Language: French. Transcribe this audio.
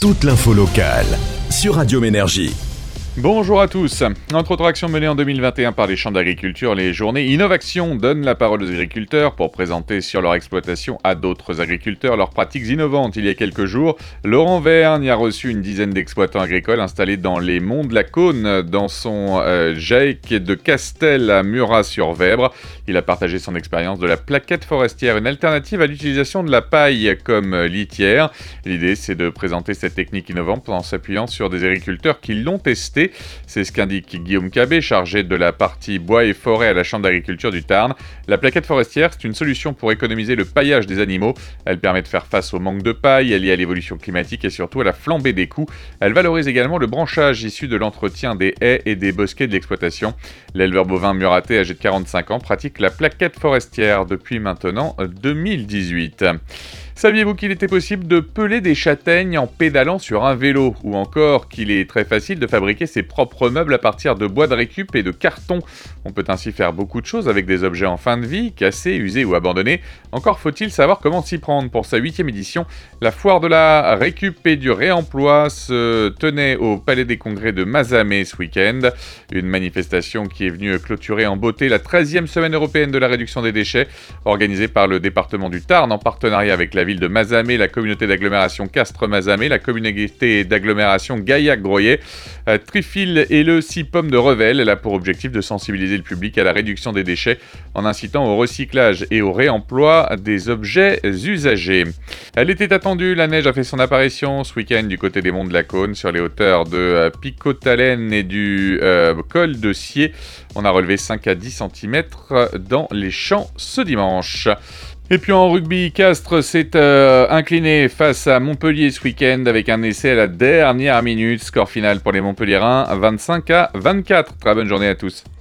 toute l'info locale sur Radio Ménergie. Bonjour à tous. Entre autres actions menées en 2021 par les chambres d'agriculture, les journées Innovaction donnent la parole aux agriculteurs pour présenter sur leur exploitation à d'autres agriculteurs leurs pratiques innovantes. Il y a quelques jours, Laurent Vergne a reçu une dizaine d'exploitants agricoles installés dans les monts de la Cône, dans son GAEC de Castel à Murat-sur-Vèbre. Il a partagé son expérience de la plaquette forestière, une alternative à l'utilisation de la paille comme litière. L'idée, c'est de présenter cette technique innovante en s'appuyant sur des agriculteurs qui l'ont testée. C'est ce qu'indique Guillaume Cabé, chargé de la partie bois et forêt à la Chambre d'agriculture du Tarn. La plaquette forestière, c'est une solution pour économiser le paillage des animaux. Elle permet de faire face au manque de paille, lié à l'évolution climatique et surtout à la flambée des coûts. Elle valorise également le branchage issu de l'entretien des haies et des bosquets de l'exploitation. L'éleveur bovin muratais, âgé de 45 ans, pratique la plaquette forestière depuis maintenant 2018. Saviez-vous qu'il était possible de peler des châtaignes en pédalant sur un vélo? Ou encore qu'il est très facile de fabriquer ses propres meubles à partir de bois de récup et de carton? On peut ainsi faire beaucoup de choses avec des objets en fin de vie, cassés, usés ou abandonnés. Encore faut-il savoir comment s'y prendre. Pour sa 8e édition, la foire de la récup et du réemploi se tenait au Palais des Congrès de Mazamet ce week-end. Une manifestation qui est venue clôturer en beauté la 13e semaine européenne de la réduction des déchets, organisée par le département du Tarn en partenariat avec la ville de Mazamet, la communauté d'agglomération Castres-Mazamet, la communauté d'agglomération Gaillac-Groyet, Trifil et le Six-Pommes de Revel. Elle a pour objectif de sensibiliser le public à la réduction des déchets en incitant au recyclage et au réemploi des objets usagés. Elle était attendue, la neige a fait son apparition ce week-end du côté des monts de la Cône, sur les hauteurs de Picotalen et du col de Sier. On a relevé 5 à 10 cm dans les champs ce dimanche. Et puis en rugby, Castres s'est incliné face à Montpellier ce week-end avec un essai à la dernière minute. Score final pour les Montpelliérains, 25 à 24. Très bonne journée à tous.